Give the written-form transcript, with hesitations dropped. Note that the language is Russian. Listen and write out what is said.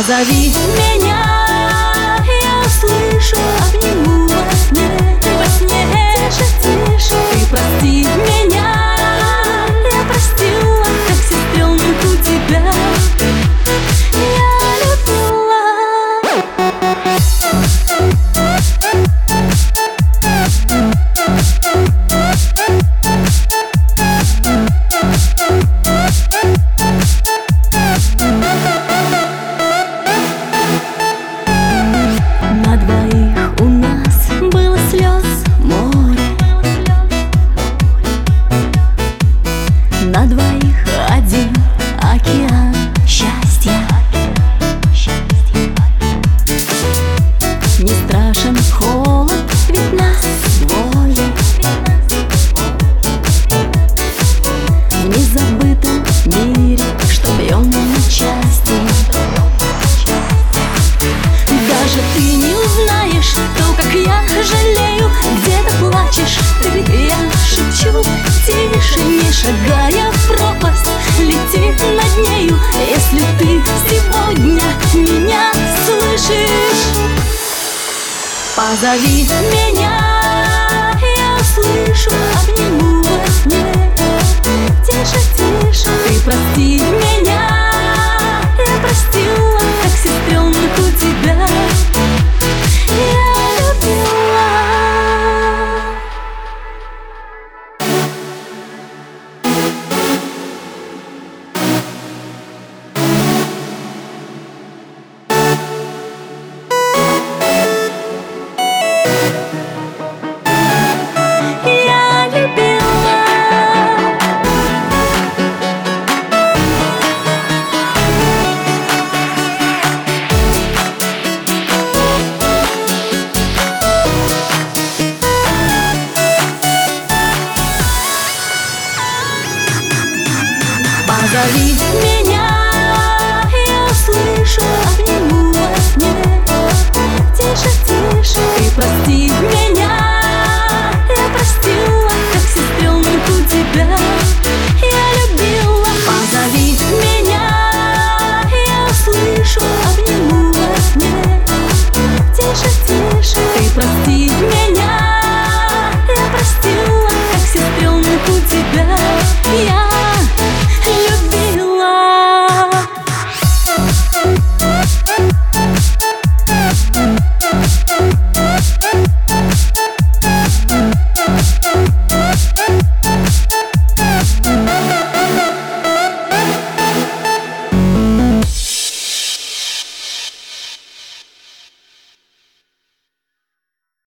Позови меня, я услышу, обниму во сне, тише, тише. Ты прости меня, я простила, как сестренку тебя я любила. На двоих у нас было слез море, на двоих один океан счастья. Не страшен холод, ведь нас двое. В незабытом мире, что бьем на части. Даже ты не узнаешь то, как я жалею. Где-то плачешь ты, я шепчу тише, не шагая в пропасть, лети над нею. Если ты сегодня меня слышишь, позови меня, я услышу, обниму во сне, тише, тише. Ты прости меня, я простила, как сестренку тебя я любила. Я любила. Позови меня, я услышу, обниму во сне, тише, тише. Ты прости меня.